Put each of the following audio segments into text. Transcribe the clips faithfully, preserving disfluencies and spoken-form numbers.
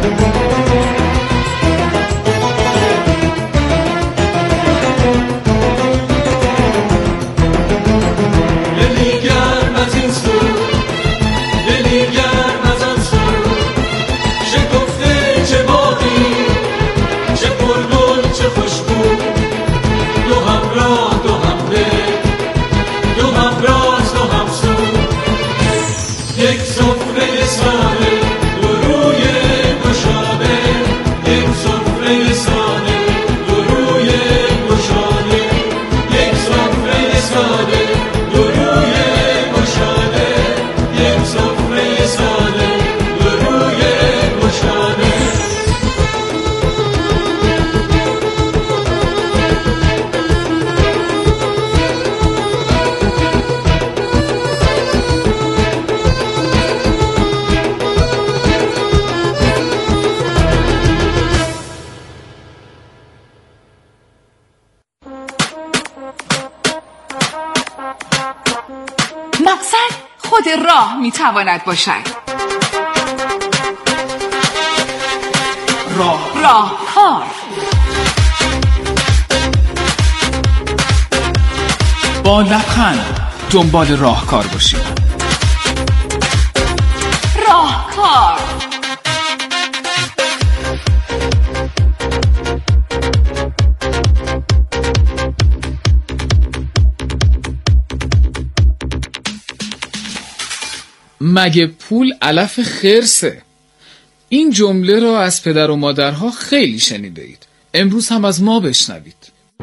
مقصد خود راه میتواند باشد. راه راهکار. با لبخند دنبال راهکار باشید. راهکار. مگه پول علف خرسه؟ این جمله را از پدر و مادرها خیلی شنیده اید. امروز هم از ما بشنوید.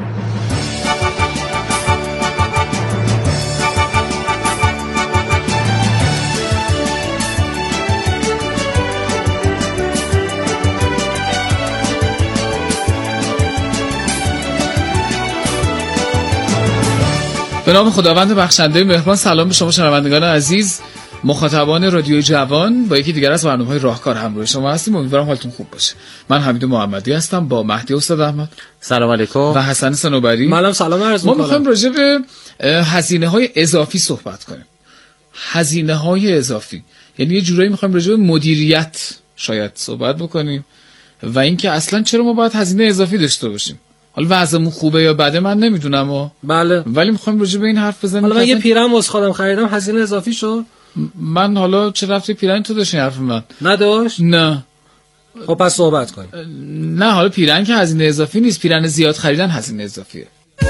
به نام خداوند بخشنده مهربان. سلام به شما شنوندگان عزیز، مخاطبان رادیو جوان. با یکی دیگر از برنامه‌های راهکار همراه شما هستیم. امیدوارم حالتون خوب باشه. من حمید محمدی هستم با مهدی استاد احمد. سلام علیکم. و حسن صنوبری. منم سلام عرض می‌کنم. ما می‌خوایم راجع به هزینه‌های اضافی صحبت کنیم. هزینه‌های اضافی یعنی یه جورایی می‌خوایم راجع به مدیریت شاید صحبت بکنیم و اینکه اصلاً چرا ما باید هزینه اضافی داشته باشیم. حالا وضعمون خوبه یا بده من نمیدونم و بله، ولی می‌خوایم راجع به این حرف بزنیم. حالا من یه پیرن واسه خودم خریدم، هزینه اضافی شد. من حالا چه رفتی پیرن تو داشتی حرف من؟ نداشت؟ نه. خب پس صحبت کنیم. نه حالا پیرن که هزینه اضافی نیست، پیرن زیاد خریدن هزینه اضافیه.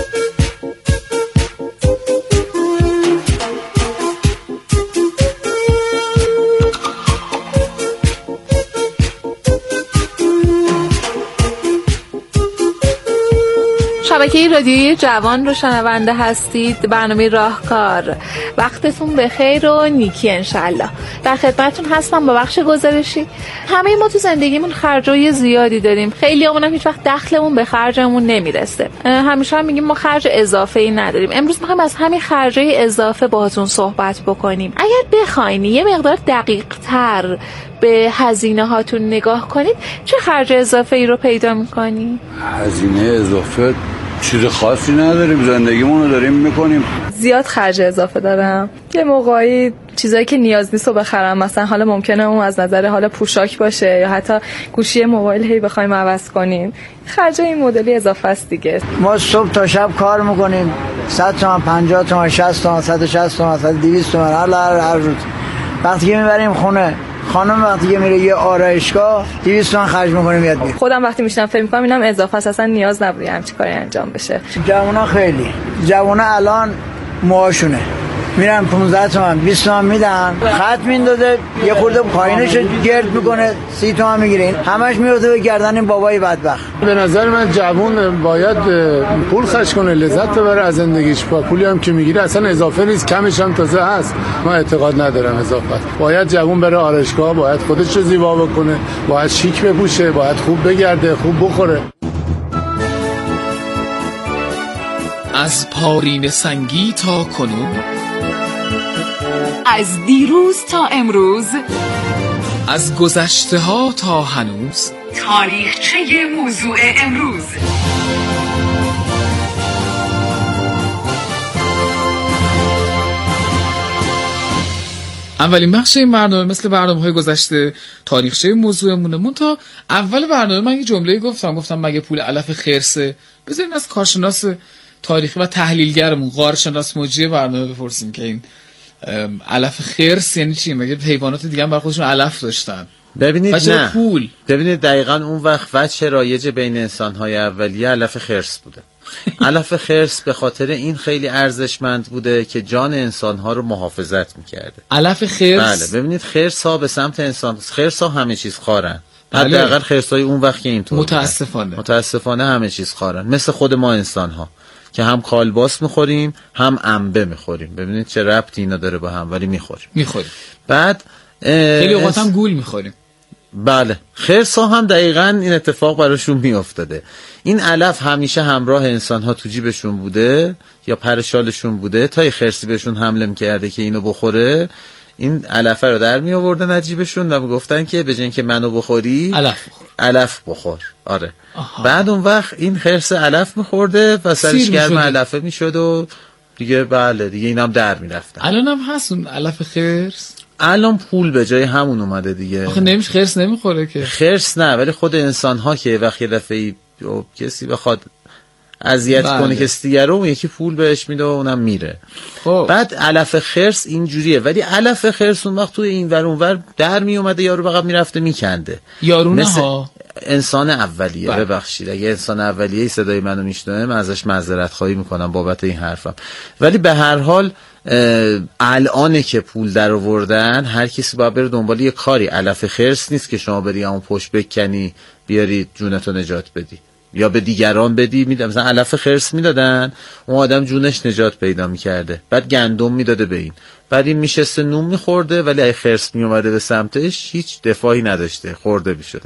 شبکه رادیویی جوان رو شنونده هستید. برنامه راهکار. وقتتون بخیر و نیکی انشالله. در خدمتتون هستم با بخش گزارشی. همه ما تو زندگیمون خرجای زیادی داریم. خیلی همون هم هیچ وقت دخلمون به خرجمون نمیرسه. همیشه هم میگیم ما خرج اضافه ای نداریم. امروز میخوایم از همین خرجای اضافه باهاتون صحبت بکنیم. اگر بخواید یه مقدار دقیق تر به هزینه هاتون نگاه کنید، چه خرج اضافه ای رو پیدا میکنید؟ هزینه اضافه چیز خاصی نداریم، زندگیمون رو داریم میکنیم. زیاد خرج اضافه دارم. یه موقعی چیزایی که نیاز نیست رو بخرم، مثلا حالا ممکنه اون از نظر حالا پوشاک باشه یا حتی گوشی موبایل هی بخوایم عوض کنیم، خرج این مدلی اضافه است دیگه. ما صبح تا شب کار میکنیم، صد تومن، پنجاه تومن، شصت تومن، صد و شصت تومن، صد و دویست تومن هر هر روز. وقتی که میبریم خونه، خانم وقتی که میره یه آرایشگاه دویست تومن خرج میکنه میاد میره. خودم وقتی میشنم فکر میکنم اینم اضافه است، اصلا نیاز نبود همچین کاری انجام بشه. جوونا خیلی جوونا الان موهاشونه میرن پانزده تومن بیست تومن میدن، خط میندازه یه خورده پایینش گرد میکنه سی تومن میگیرین، همش میفته به گردن این بابای بدبخت. به نظر من جوون باید پول خرج کنه، لذت ببره از زندگیش. با پولی هم که میگیره اصلا اضافه نیست، کمش هم تازه هست. من اعتقاد ندارم اضافه است. باید جوون بره آرایشگاه، باید خودش رو زیبا بکنه، باید شیک بپوشه، باید خوب بگرده، خوب بخوره. از پارین سنگی تا کنون، از دیروز تا امروز، از گذشته ها تا هنوز، تاریخچه موضوع امروز. اولین بخش این برنامه مثل برنامه‌های گذشته تاریخچه موضوعمونه. من تا اول برنامه من یه جمله گفتم گفتم مگه پول علف خرسه؟ بذارین از کارشناس تاریخی و تحلیلگرمون غارشناس مجری برنامه بپرسیم که این علف خرس یعنی چی؟ مگه حیوانات دیگه هم بر خودشون علف داشتن؟ ببینید نه پول. ببینید دقیقاً اون وقت وجه رایج بین انسان‌های اولیه علف خرس بوده. علف خرس به خاطر این خیلی ارزشمند بوده که جان انسان‌ها رو محافظت می‌کرده. علف خرس؟ بله ببینید خرس‌ها به سمت انسان، خرس‌ها همه چیز خارن. بله. حداقل خرس‌های اون وقت که اینطور متاسفانه متاسفانه همه چیز خارن، مثل خود ما انسان‌ها که هم کالباس می‌خوریم هم انبه می‌خوریم. ببینید چه ربطی اینا داره با هم، ولی می‌خوریم. می‌خوریم. بعد خیلی اوقات هم گول می‌خوریم. بله خرس‌ها هم دقیقاً این اتفاق براشون میافتاده. این علف همیشه همراه انسان‌ها تو جیبشون بوده یا پرشالشون بوده تا یه خرسی بهشون حمله می‌کرده که اینو بخوره، این علفه رو در می آوردن از جیبشون و میگفتن که به جای اینکه منو بخوری علف بخور. علف بخور. آره. آها. بعد اون وقت این خرس علف می‌خورده و سرش گرم علفه میشد و دیگه بله دیگه اینم در میرفتن. الان هم هست اون علف خرس؟ الان پول به جای همون اومده دیگه. آخه نمیشه خرس نمیخوره که. خرس نه، ولی خود انسان ها که وقتی دفعه کسی بخواد اذیت بله. کنه کسی دیگه رو، اون یکی پول بهش میده و اونم میره. خب. بعد علف خرس اینجوریه، ولی علف خرس اون وقت توی این ور اون ور در می اومده، یارو بقیه میرفته میکنده. یارونه مثل ها انسان اولیه. بله. ببخشید اگه انسان اولیه صدای منو میشنوه من ازش معذرت خواهی میکنم بابت این حرفم، ولی به هر حال الان که پول در آوردن هر کسی باید بره دنبال یه کاری. علف خرس نیست که شما بری همون پشت بکنی بیاری جونتو نجات بدی یا به دیگران بدی. میدم مثلا علف خرس میدادن، اون آدم جونش نجات پیدا میکرده، بعد گندم میداده به این، بعد این میشسته نون میخورده، ولی اگه خرس میومده به سمتش هیچ دفاعی نداشته، خورده میشده.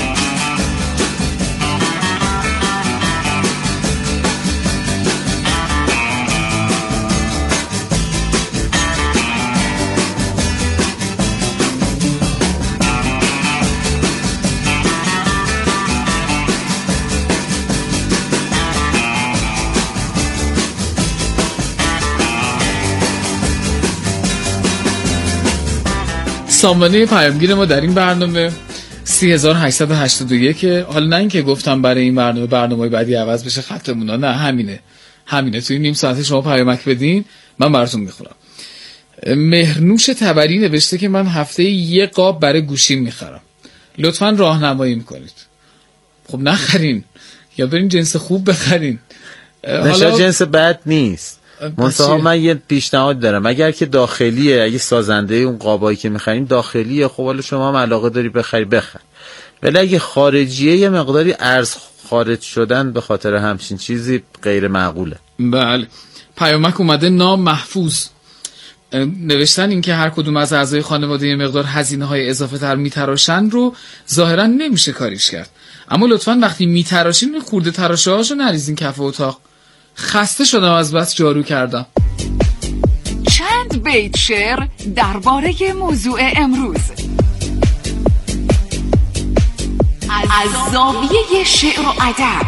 سامانه پیامگیر ما در این برنامه سه هزار و هشتصد و هشتاد و یک. حالا نه اینکه گفتم برای این برنامه برنامه بعدی عوض بشه خطمون، نه همینه همینه توی نیم ساعت شما پیامک بدین من براتون میخورم. مهرنوش تبری نوشته که من هفته یه قاب برای گوشیم میخرم، لطفاً راهنمایی میکنید. خب نخرین یا برین جنس خوب بخرین. حالا جنس بد نیست، منتها من یه پیشنهاد دارم، اگر که داخلیه، اگه سازنده اون قابایی که میخریم داخلیه، خب حالا شما هم علاقه داری بخری بخر، ولی اگه خارجیه یه مقداری ارز خارج شدن به خاطر همچین چیزی غیر معقوله. بله. پیامک اومده نام محفوظ نوشتن این که هر کدوم از اعضای خانواده یه مقدار هزینه های اضافه تر میتراشن رو ظاهرا نمیشه کاریش کرد، اما لطفاً وقتی میتراشین خورده تراشه هاشو نریزین کف اتاق. خسته شدم از بس جارو کردم. چند بیت شعر درباره موضوع امروز از زاویه شعر و ادب.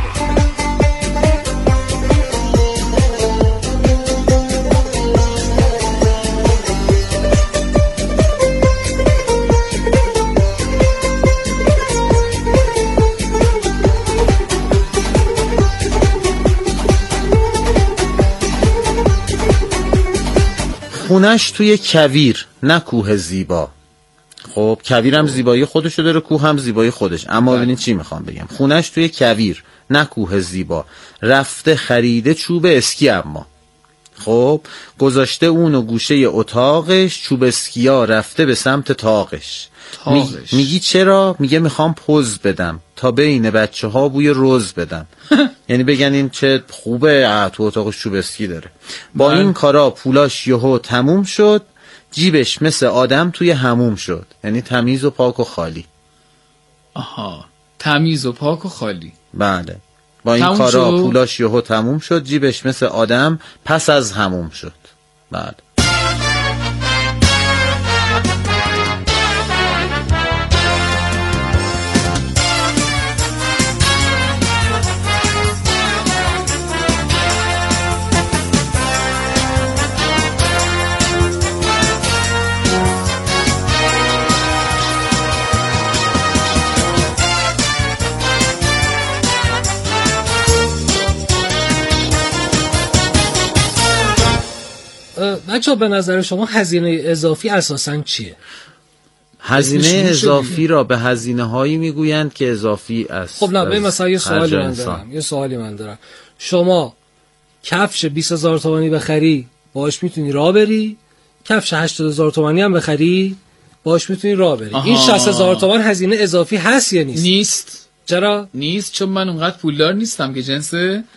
خونش توی کویر نه کوه زیبا. خب کویر هم زیبایی خودشو داره، کوه هم زیبایی خودش، اما ببینید چی میخوام بگم. خونش توی کویر نه کوه زیبا، رفته خریده چوب اسکی، اما خب گذاشته اونو گوشه اتاقش، چوب اسکیا رفته به سمت تاقش. می... میگی چرا؟ میگه میخوام پوز بدم تا بین بچه ها بوی روز بدم. یعنی بگن این چه خوبه تو اتاقش چوب اسکی داره. با من... این کارا پولاش یهو تموم شد، جیبش مثل آدم توی هموم شد، یعنی تمیز و پاک و خالی. آها، تمیز و پاک و خالی. بله. با این کارا شد. پولاش یهو تموم شد، جیبش مثل آدم پس از هموم شد. بله. بچه‌ها به نظر شما هزینه اضافی اساساً چیه؟ هزینه اضافی را به هزینه هایی میگویند که اضافی است. خب نه، مثلا یه سوالی من دارم یه سوالی من دارم شما کفش بیست هزار تومانی بخری باهاش میتونی راه بری، کفش هشتاد هزار تومانی هم بخری باهاش میتونی راه بری. آها. این شصت هزار تومان هزینه اضافی هست یا نیست؟ نیست. چرا؟ نیست، چون من اونقدر پولدار نیستم که جنس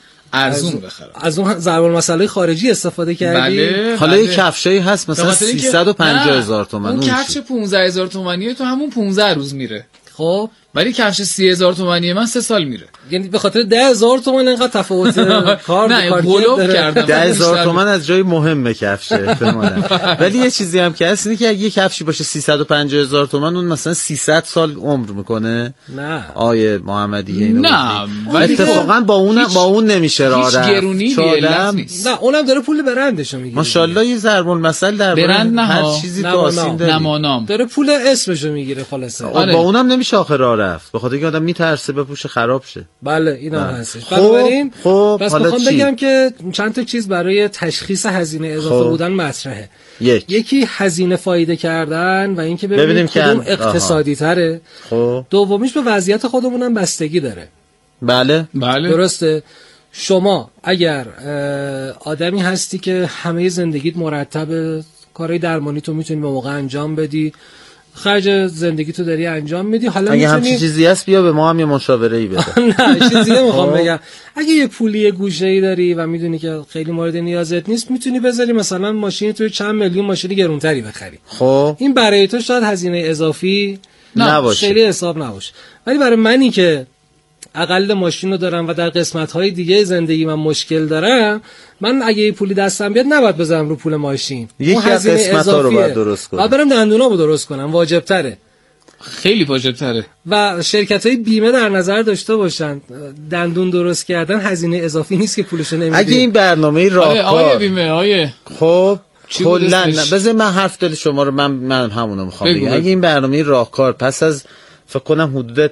ارزون بخرم. از اون ضرب المثل خارجی استفاده کردی؟ بله. حالا یه کفشایی هست مثلا سیصد و پنجاه هزار تومان، اون کفش پانزده هزار تومانیه تو همون پانزده روز میره. خب ولی کفش سی هزار تومانی من سه سال میره. یعنی به خاطر ده هزار تومان اینقدر تفاوت کار نه غلو کردم. ده هزار تومان از جای مهمه کفشه احتمالاً. ولی یه چیزی هم که هست اینه که اگه یه کفشی باشه سیصد و پنجاه هزار تومان اون مثلا سیصد سال عمر میکنه. نه آیه محمدی اینو نه ولی اتفاقا با اون با اون نمیشه راه رفت. هیچ گرونی نیست. نه اونم داره پول برندشو میگیره. ماشاءالله یه ضرب المثل در برند هر چیزی تو آسین داره. نمانام داره پول اسمشو میگیره خلاصه. با اونم نمیشه آخر راه رفت. بخاطر اینکه آدم میترسه بپوشه خراب شه. بله اینا هستش. خب بنابراین خب بس میخوام بگم که چند تا چیز برای تشخیص هزینه اضافه خب. بودن مطرحه. یک. یکی هزینه فایده کردن و اینکه ببینیم, ببینیم کدوم اقتصادی تره. خب دومیش به وضعیت خودمونم بستگی داره. بله بله درسته. شما اگر آدمی هستی که همه زندگیت مرتبه، کارهای درمانی تو میتونی به موقع انجام بدی، خرج زندگی تو داری انجام میدی، حالا اگه میتونی همچین چیزی هست بیا به ما هم یه مشاوره ای بده. نه چیزی نمیخوام بگم. اگه یه پولی گوشه ای داری و میدونی که خیلی مورد نیازت نیست، میتونی بذاری مثلا ماشین تو چند میلیون ماشین گرونتری بخری. خب این برای تو شاید هزینه اضافی نباشه، خیلی حساب نباشه. ولی برای منی که اقل ماشین رو دارم و در قسمت‌های دیگه زندگی من مشکل دارم، من اگه یه پولی دستم بیاد نباید بذارم رو پول ماشین. اون هزینه اضافیه رو باید درست کنم. بعد برم دندونامو درست کنم، واجب تره. خیلی واجب تره. و شرکت‌های بیمه در نظر داشته باشن دندون درست کردن هزینه اضافی نیست که پولشو نمیدی. اگه این برنامه راهکار آیه بیمه آیه خب کلا بذار من حرف دل شما رو من من همونو میخوام بگم. اگه این برنامه راهکار پس از فکر کنم حدود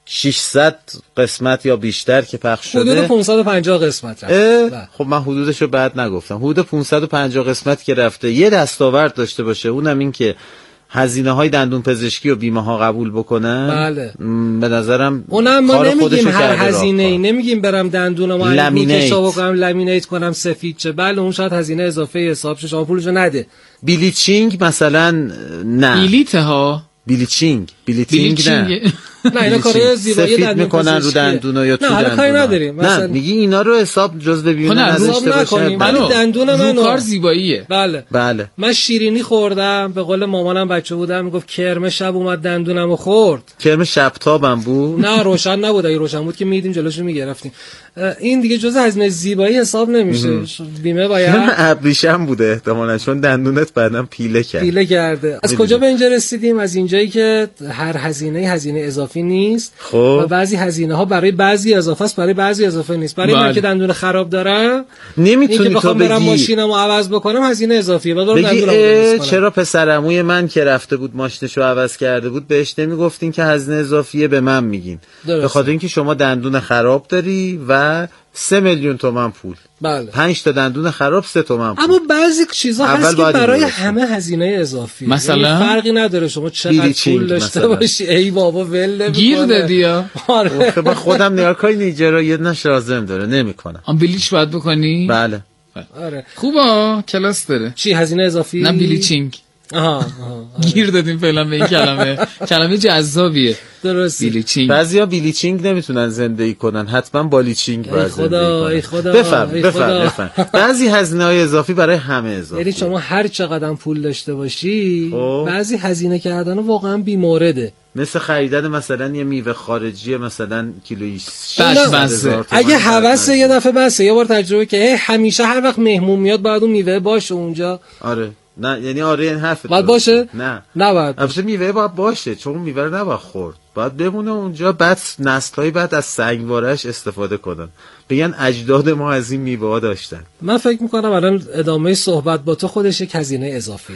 ششصد قسمت یا بیشتر که پخش شده، حدود پانصد و پنجاه قسمت رفته. خب من حدودشو بعد نگفتم. حدود پانصد و پنجاه قسمت که رفته یه دستاورد داشته باشه، اونم این که هزینه های دندون پزشکی و بیمه ها قبول بکنن. بله. به نظرم اونم ما نمیگیم هر هزینه ای، نمیگیم برم دندونمو لامینیت بکنم، لامینیت کنم سفید چه. بله اون شاید هزینه اضافه حساب شه، شما پولشو نده. بلیچینگ مثلا نه. بلیت ها بلیچینگ بلیچینگ نه. نه اینا کارهای زیبایی دندون میکنن رو دندونا یا تو دندونا. نه کاری نداریم. نه میگی اینا رو حساب جزء بیمه نداشته باشه. من دندون من کار زیباییه. بله بله. من شیرینی خوردم، به قول مامانم بچه بودم میگفت کرم شب اومد دندونمو خورد. کرم شب تابم بود؟ نه روشن نبود، اگه روشن بود که میدیم جلوشو میگرفتیم. این دیگه جزء هزینه زیبایی حساب نمیشه. بیمه باید ابریشم بوده احتمالاً، چون دندونت بعداً پیله کرد. پیله کرده. از کجا به اینجا رسیدیم؟ از اینجایی که هر هزینه هزینه اضافی نیست. خب. و بعضی هزینه ها برای بعضی اضافه است، برای بعضی اضافه نیست. برای بله. من که دندون خراب دارم نمیتونی تو بگی برم ماشینمو عوض بکنم هزینه اضافیه. بعد برم دندونمو درست کنم. چرا پسرعموی من که رفته بود ماشینشو عوض کرده بود بهش نمیگفتین که هزینه اضافیه، به من میگین؟ به خاطر اینکه شما دندون خراب داری و سه میلیون تومان پول. بله. پنج تا دندون خراب سه تومان پول. اما بعضی چیزا هست که برای همه هزینه اضافی. مثلا فرقی نداره شما چقدر پول داشته باشی. ای بابا ول نمیکنه. گیر دادی ها. آره. من خودم نگاه کاری نیجرا یه نش لازم داره نمیکنم. ام بلیچ باید بکنی؟ بله. آره. خوبه کلاس داره. چی هزینه اضافی؟ نه بلیچینگ. آها آها گیر دادیم فعلا به این کلمه. کلمه جذابیه. درست. بیلیچینگ. بعضیا بیلیچینگ نمیتونن زندگی کنن، حتما بالیچینگ باید زندگی کنن. ای خدا بفهم بفهم بفهم. بعضی هزینه‌های اضافی برای همه اضافی. یعنی شما هر چقدر پول داشته باشی او. بعضی هزینه کردن واقعا بی‌مورده. مثل خریدن مثلا یه میوه خارجی مثلا کیلویی بسه. اگه هوس یه دفعه بسه یه بار تجربه که همیشه هر وقت مهمون میاد باید اون میوه باشه اونجا. آره نه یعنی آره این حرف باید باشه؟ نه نباید. البته میوه باید باشه، چون میوه رو نباید خورد، باید بمونه اونجا، بعد نسل‌های بعد از سنگواره‌اش استفاده کنن، بگن اجداد ما از این میوه ها داشتن. من فکر میکنم الان ادامه صحبت با تو خودش یک هزینه اضافیه.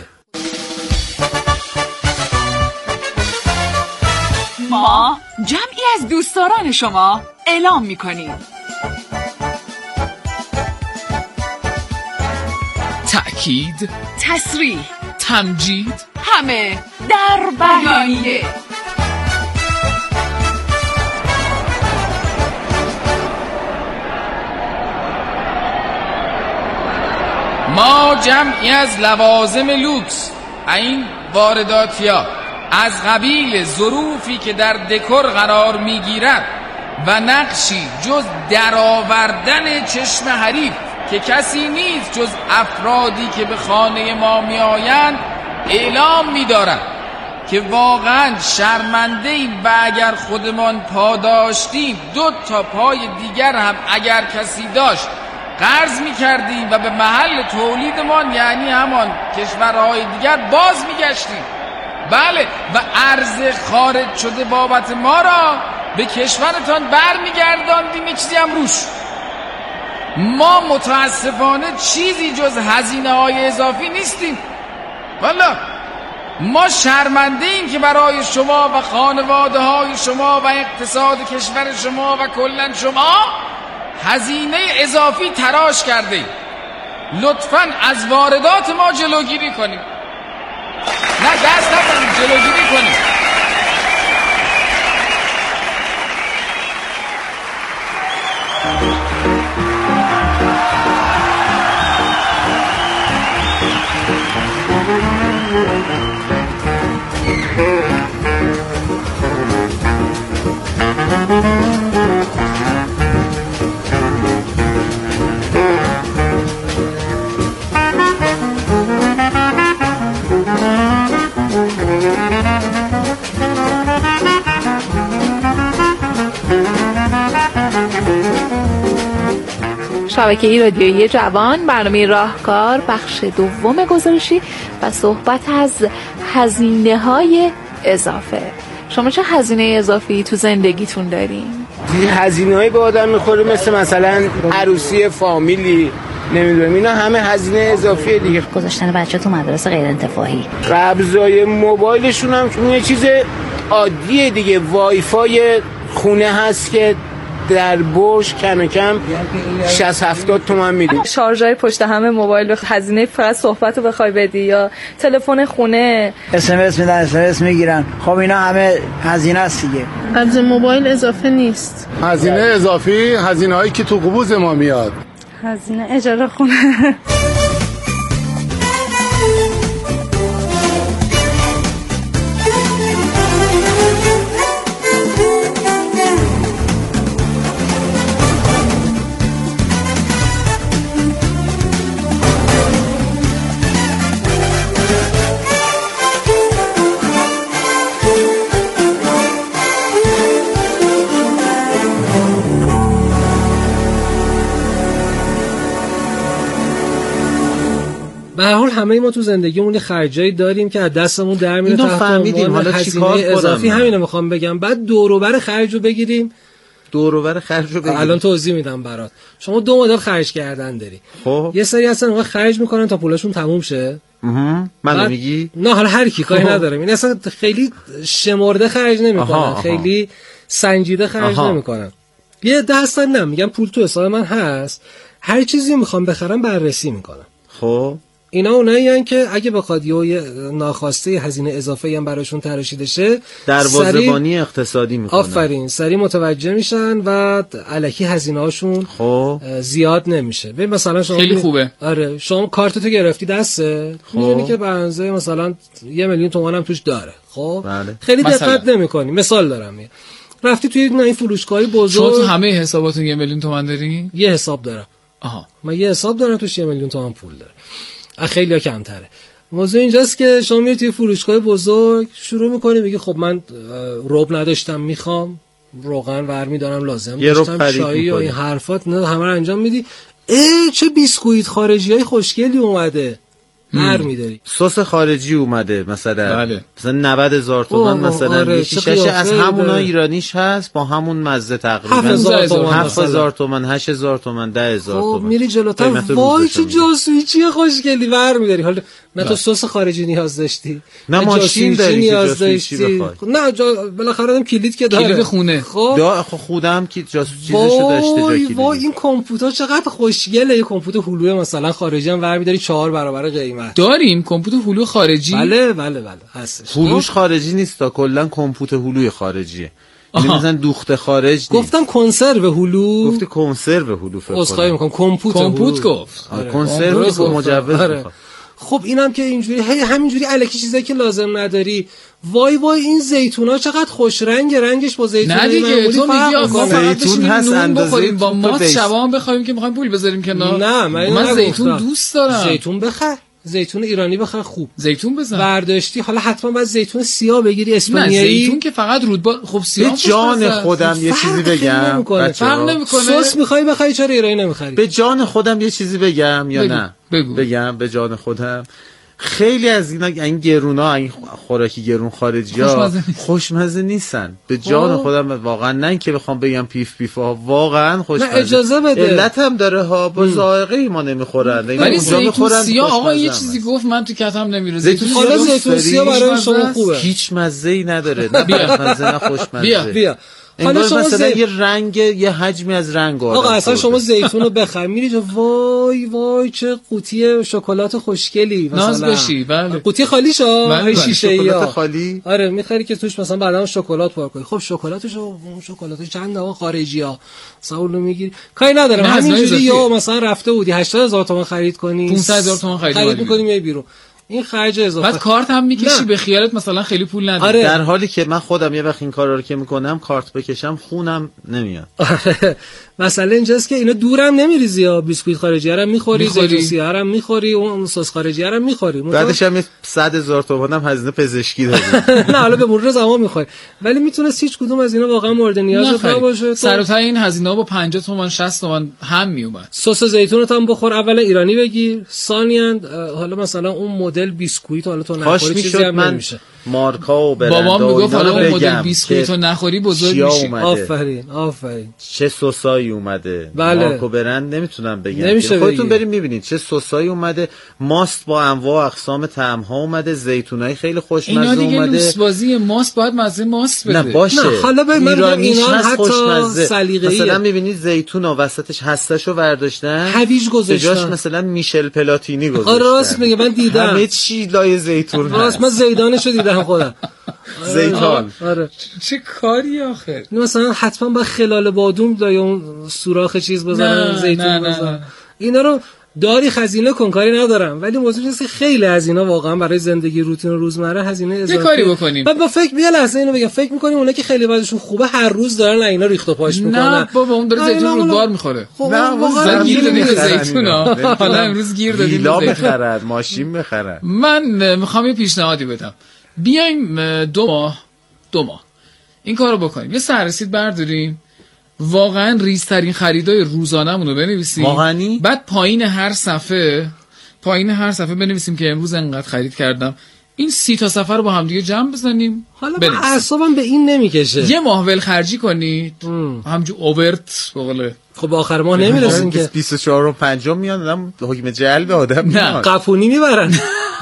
ما جمعی از دوستداران شما اعلام میکنیم تأکید، تصریح، تمجید، همه در بیانیه. ما جمعی از لوازم لوکس این وارداتیا از قبیل ظروفی که در دکور قرار میگیرد و نقشی جز درآوردن چشم حریف که کسی نیست جز افرادی که به خانه ما میآیند اعلام می‌دارد که واقعا شرمنده ایم و اگر خودمان پا داشتیم دو تا پای دیگر هم اگر کسی داشت قرض می‌کردیم و به محل تولیدمان یعنی همان کشورهای دیگر باز می‌گشتیم. بله و ارز خارج شده بابت ما را به کشورتان برمیگرداندیم. یه چیزی هم روش. ما متاسفانه چیزی جز هزینه‌های اضافی نیستیم. والا ما شرمنده ایم که برای شما و خانواده های شما و اقتصاد کشور شما و کلن شما هزینه اضافی تراش کرده ایم. لطفاً از واردات ما جلوگیری کنیم. نه دست نکنیم، جلوگیری کنیم. شبکه رادیویی جوان، برنامه راهکار، بخش دوم گزارشی و صحبت از هزینه های اضافه. شما چه هزینه اضافی تو زندگیتون دارین؟ هزینه هایی به آدم میخوره مثل مثلا عروسی فامیلی، نمیدونم، اینا همه هزینه اضافیه دیگه. گذاشتن بچه تو مدرسه غیر انتفاعی، قبضای موبایلشون هم یه چیز عادیه دیگه. وای فای خونه هست که در برج کم و کم شصت هفتاد تومن میدیم. شارژای پشت همه موبایل هزینه فقط صحبت رو بخوای بدی یا تلفن خونه اس ام اس میدن، اس ام اس میگیرن. خب اینا همه هزینه است دیگه. از موبایل اضافه نیست. هزینه اضافی هزینه هایی که تو قبوز ما میاد. هزینه اجاره خونه. به هر حال همه ما تو زندگیمون خرجایی داریم که از دستمون در میره. اینو فهمیدیم، حالا چیکار کنم؟ اضافی همینو میخوام بگم. بعد دور و بر خرج رو بگیریم. دور و بر خرج رو بگیریم. الان توضیح میدم برات. شما دو مدل خرج کردن داری. خب یه سری اصلا اونها خرج میکنن تا پولشون تموم شه. منو میگی؟ نه حالا هر کی کاری ندارم. این اصلا خیلی شمرده خرج نمیکنن، خیلی سنجیده خرج نمیکنن. یه دستن نه میگم پول تو حساب من هست، هر چیزی میخوام بخرم بررسی میکنم. خب اینا اونایی هستن که اگه بخواد یه ناخواسته هزینه اضافه هم براشون تراشیده شه، دروازه‌بانی اقتصادی میکنن. آفرین، سریع متوجه میشن و الکی هزینه هاشون خب زیاد نمیشه. ببین مثلا شما خیلی خوبه. آره شما کارتتو گرفتی دسته، خب میدونی که به اندازه مثلا یه میلیون تومان هم توش داره. خب بله. خیلی دقت نمیکنی. مثال دارم میگم، رفتی توی این فروشگاهی بزرگ، شما تو همه حساباتون یه میلیون تومان داری؟ یه حساب دارم. آها، من یه حساب دارم توش یه میلیون تومان پول داره. خیلی ها کمتره. موضوع اینجاست که شما میری توی فروشگاه بزرگ شروع میکنی میگی خب من رب نداشتم میخوام روغن ورمی دارم لازم داشتم چای و این حرفات نه همه رو انجام میدی. ای چه بیسکویت خارجی های خوشگلی اومده. هر میداری. سس خارجی اومده مثلا بله. مثلا نود هزار تومان مثلا آره. یکی شش از همونا ایرانیش هست با همون مزه تقریبا هفت هزار تومان هشت هزار تومان ده هزار تومان. خب میری جلوتر وای چه جاسویچی خوشگلی ور میداری. حالا نه تو سس خارجی نیاز داشتی نه ماشین داری نیاز داشتی نه بالاخره آدم کلید که داره کلید خونه. خب خب خودم که جاسوس چیزشو داشته جا کلید. وای این کامپیوتر چقدر خوشگله. یه کامپیوتر هلو مثلا خارجی هم ور میداری چهار برابر قیمت. داریم کامپیوتر هلو خارجی. بله بله بله هستش. هلوش خارجی نیست تا کلا کامپیوتر هلوی خارجیه. یعنی مثلا دوخت خارج نیست. گفتم کنسرو هلو. گفتی کنسرو هلو فکر کنم. اسخای میکنم کامپیوتر کامپیوت گفت. کنسرو مجوز میخواد. خب اینم که اینجوری هی همینجوری الکی چیزایی که لازم نداری. وای وای این زیتونا چقدر خوش رنگ رنگش با زیتون نه دیگه تو میگی آقا زیتون هست اندازه با ماست شبام بخوایم که میخوایم پول بذاریم کنار. نه من, من زیتون دوست دارم. زیتون بخر زیتون ایرانی بخر خوب. زیتون بزن. برداشتی حالا حتما باید زیتون سیاه بگیری اسپانیایی. نه زیتون که فقط رودبار خب سیاه. به جان خودم یه چیزی بگم. فرق نمیکنه. سس میخوای بخری چرا ایرانی نمیخری؟ به جان خودم یه چیزی بگم یا بگو. نه؟ بگو. بگم به جان خودم. خیلی از اینا این گرونا این خوراکی گرون خارجی ها خوشمزه, خوشمزه نیستن. به جان خودم واقعا نه اینکه بخوام بگم پیف پیف ها واقعا خوشمزه. اجازه بده. علت هم داره ها با ذائقه ما نمیخورن. ولی زیتون سیاه آقا یه چیزی گفت من تو کتم نمیره. زیتون حالا زیتون سیاه برای شما خوبه. هیچ مزه‌ای نداره. نه خوشمزه نه خوشمزه. بیا بیا. حالا شما مثلا زی... یه رنگ یه حجمی از رنگ آقا اصلا شما زیتون رو بخر میری تو وای وای چه قوطی شکلات خوشگلی مثلا ناز بشی. بله قوطی خالی شو بله. شیشه ای شکلات خالی. آره میخری که توش مثلا بعداً شکلات پر کنی. خب شکلاتشو اون شکلات چند آقا خارجی‌ها ساولو میگیری کاری نداره. همینجوری یا مثلا رفته بودی هشتاد هزار تومان خرید کنی پانصد هزار تومان خرید می‌کنی میای بیرون این خرج اضافه. بعد کارت هم میکشی به خیالت مثلا خیلی پول نداری. آره. در حالی که من خودم یه وقت این کارا رو که میکنم کارت بکشم خونم نمیاد. آره. مثلا اینجاست که اینا دورم نمیریزی یا بیسکویت خارجی هم میخوری زیتون سیاه هم میخوری اون سس خارجی هم میخوری بعدش هم صد هزار تومان هم هزینه پزشکی داری. نه حالا به مرور زمان میخوری ولی میتونه هیچ کدوم از اینا واقعا مورد نیازت نباشه. سر و ته این هزینه‌ها با پنجاه تومان شصت تومان هم میومد. سس زیتونت هم بخور اولا ایرانی بگیر ثانیاً حالا مثلا اون مدل بیسکویت حالا تو نخوری چیزی هم نمیشه. مارکا و برند بابام میگفت حالا اون مدل بیسکویت رو نخوری بزرگ میشی. آفرین آفرین. چه سسایی اومده. بله. مارکو برند نمیتونم بگم. خودتون بریم میبینید چه سسایی اومده. ماست با انواع اقسام طعم ها اومده. زیتونای خیلی خوشمزه اومده. اینا دیگه لوس بازی ماست باید مزه ماست بده. نه باشه. نه حالا به من اینا حتی سلیقه‌ای مثلا میبینید زیتون و وسطش هسته‌شو برداشتن. هویج گذاشتن. جاش مثلا میشل پلاتینی گذاشتن. آره راست میگه من دیدم. همه چی لای زیتون. راست من زیدانشو دیدم خودم. زیتون. آره. چه کاری آخه؟ مثلا حتما با خلال بادوم لای اون سوراخ چیز بزنن زیتون بزنن. اینا رو داری خزینه کن کاری ندارم ولی موضوع اینه که خیلی از اینا واقعا برای زندگی روتین روزمره هزینه اضافه. چه کاری بکنیم؟ بعد با فکر بیا لحظه اینو بگم فکر می‌کنیم اونا که خیلی وضعشون خوبه هر روز دارن اینا ریخت و پاش میکنن. نه بابا اون داره زیتون رو بار میخوره. نه واقعا گیر دادیم زیتونا. حالا امروز گیر دادیم ویلا بخرن ماشین بخرن. من میخوام یه پیشنهادی بدم. بیایم دو ماه دو ماه این کارو بکنیم. یه سررسید برداریم واقعا ریزترین خریدای روزانه‌مون رو بنویسیم. واقعا بعد پایین هر صفحه پایین هر صفحه بنویسیم که امروز انقدر خرید کردم. این سی تا صفحه رو با هم دیگه جمع بزنیم. حالا من اعصابم به این نمیکشه. یه ماه ول خرجی کنید. همجور اوورت بقوله. خب آخر ماه نمیرسیم که بیست و چهار و پنجم میان آدم حکم جلب آدم نه قفونی میبرن.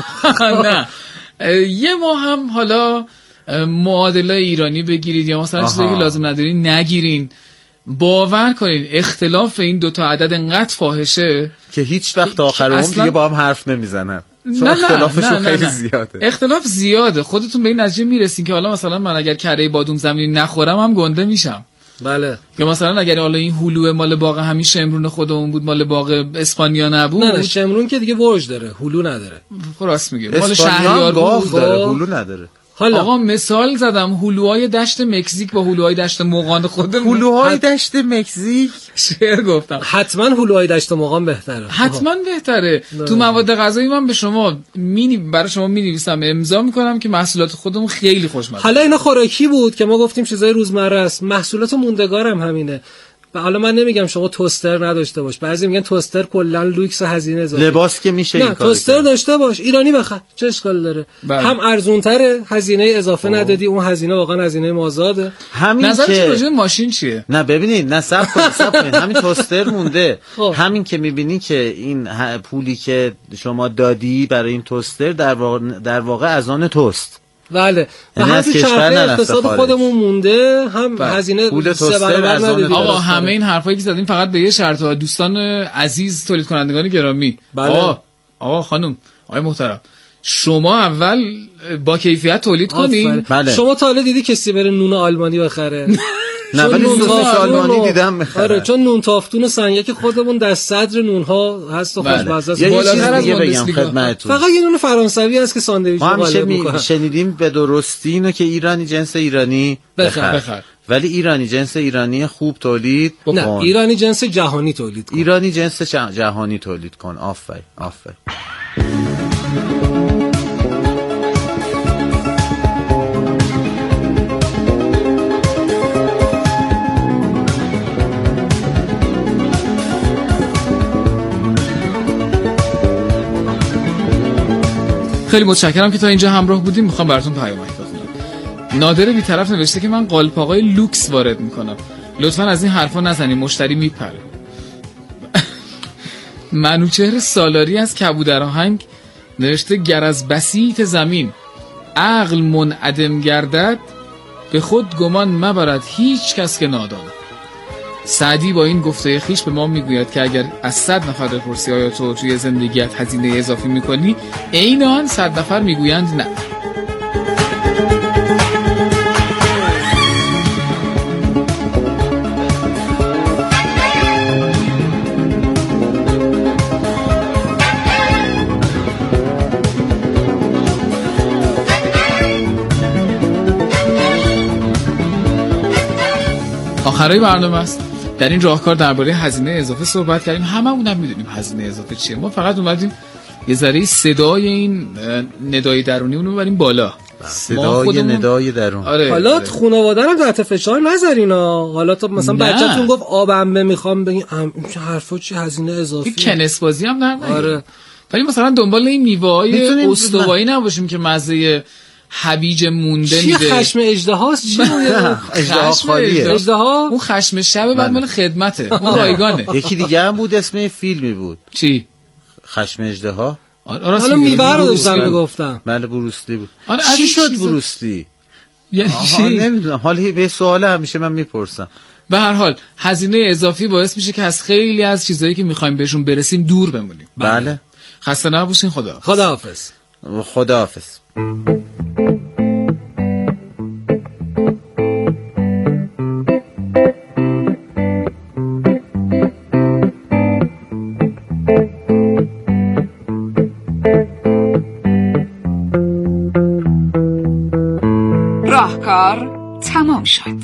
نه یه ماه هم حالا معادله ایرانی بگیرید یا مثلا چیزی که لازم ندارین نگیرین. باور کنید اختلاف این دو تا عدد انقدر فاحشه که هیچ وقت آخر اون دیگه با هم حرف نمیزنن. نه اختلافشون نه خیلی نه. زیاده. اختلاف زیاده. خودتون به این نتیجه میرسین که حالا مثلا من اگر کره بادوم زمینی نخورم هم گنده میشم. بله. یا مثلا اگر حالا این هلو مال باغ همین شمرون خودمون بود مال باغ اسپانیا نبود. نه نه شمرون که دیگه ورج داره هلو نداره. راست میگه. مال شهریار بود داره هلو نداره. حالا آقا مثال زدم هلوهای دشت مکزیک با هلوهای دشت مغان خودمون. هلوهای دشت مکزیک شعر گفتم. حتما هلوهای دشت مغان بهتره. حتما بهتره. تو مواد غذایی من به شما مینی برای شما می‌نویسم امضا میکنم که محصولات خودمون خیلی خوشمزه. حالا اینا خوراکی بود که ما گفتیم چیزای روزمره است. محصولات موندگار هم همینه. و حالا من نمیگم شما توستر نداشته باش، بعضی میگن توستر کلا لوکس هزینه اضافه. لباس که میشه نه توستر داشته باش، ایرانی بخر، چه اشکال داره؟ بله. هم ارزون تره، هزینه اضافه اوه. ندادی، اون هزینه واقعا هزینه مازاده. همین نظر که راجع ماشین چیه؟ نه ببینید، نه صبر کنید صبر کنید همین توستر مونده. همین که میبینی که این پولی که شما دادی برای این توستر در واقع در واقع از آن توست. بله و هم تو چرخه اقتصاد خودمون مونده، هم بله. هزینه سه برابر ندادیم. آقا همه این حرفایی که زدیم فقط به یه شرط ها. دوستان عزیز، تولید کنندگان گرامی، بله. آقا آقا خانم، آقای محترم، شما اول با کیفیت تولید کنین. بله. شما تا حالا دیدی کسی بره نون آلمانی بخره؟ نه ولی نون آلمانی دیدم میخره. آره چون نون تافتون سنگک خودمون در صدر نون ها هست و خوشمزه است. بالاتر از بگم خدمتتون، فقط یه نون فرانسوی هست که ساندویچ قالب میکنه. شنیدیم به درستی اینو که ایرانی جنس ایرانی بخر, بخر. ولی ایرانی جنس ایرانی خوب تولید کن. نه ایرانی جنس جهانی تولید کن. ایرانی جنس جهانی تولید کن. آفرین آفرین. خیلی متشکرم که تا اینجا همراه بودیم. میخوام براتون پیامک بخونم. نادر بی‌طرف نوشته که من قالپاقای لوکس وارد میکنم، لطفا از این حرفا نزنید، مشتری میپره. منوچهر سالاری از کبودرآهنگ نوشته گر از بسیط زمین عقل منعدم گردد، به خود گمان مبرد هیچ کس که نادان. سعدی با این گفته خیش به ما میگوید که اگر از صد نفر بپرسی آیا تو توی زندگیت هزینه اضافی میکنی، عین آن صد نفر میگویند نه. آخرای برنامه است. در این راهکار درباره هزینه اضافه صحبت کردیم. هممون هم میدونیم هزینه اضافه چیه. ما فقط اومدیم یه ذره صدای این ندای درونی اون رو ببریم بالا. صدای خودمون... ندای درون. آره. حالا آره. خانواده رو تحت فشار نذارینا. حالا تو مثلا بچه‌تون گفت آب انبه میخوام بگین این حرفا چی هزینه اضافی؟ کنس بازی هم نه. آره. ولی مثلا دنبال این میوه‌های استوایی نباشیم که مزه حبیج مونده میده. چی خشم اژدهاست؟ چی اژدها خالیه؟ اژدها اون خشم شب بعد مال خدمته، اون رایگانه. یکی دیگه هم بود اسم فیلمی بود. چی؟ خشم اژدها. حالا میوه رو داشتم میگفتم. بله بروسلی بود. چی چی شد بروسلی؟ یعنی چی؟ نمیدونم. حالا به سوال همیشه من میپرسم. به هر حال هزینه اضافی باعث میشه که از خیلی از چیزایی که میخوایم بهشون برسیم دور بمونیم. بله. خسته نباشین. خدا خداحافظ. خداحافظ. راهکار تمام شد.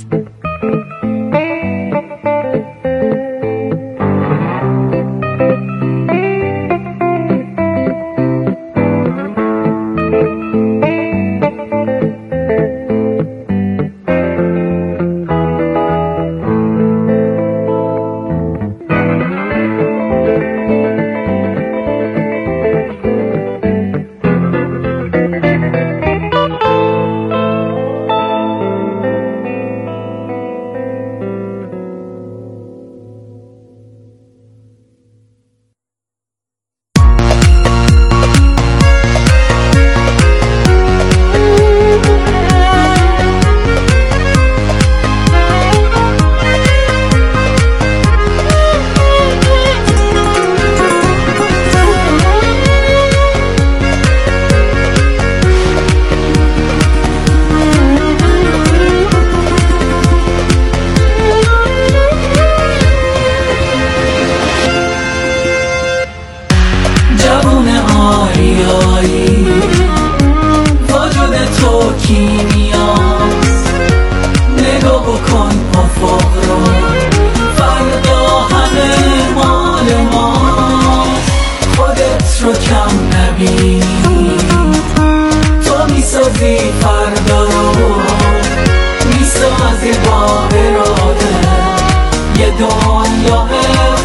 دنیا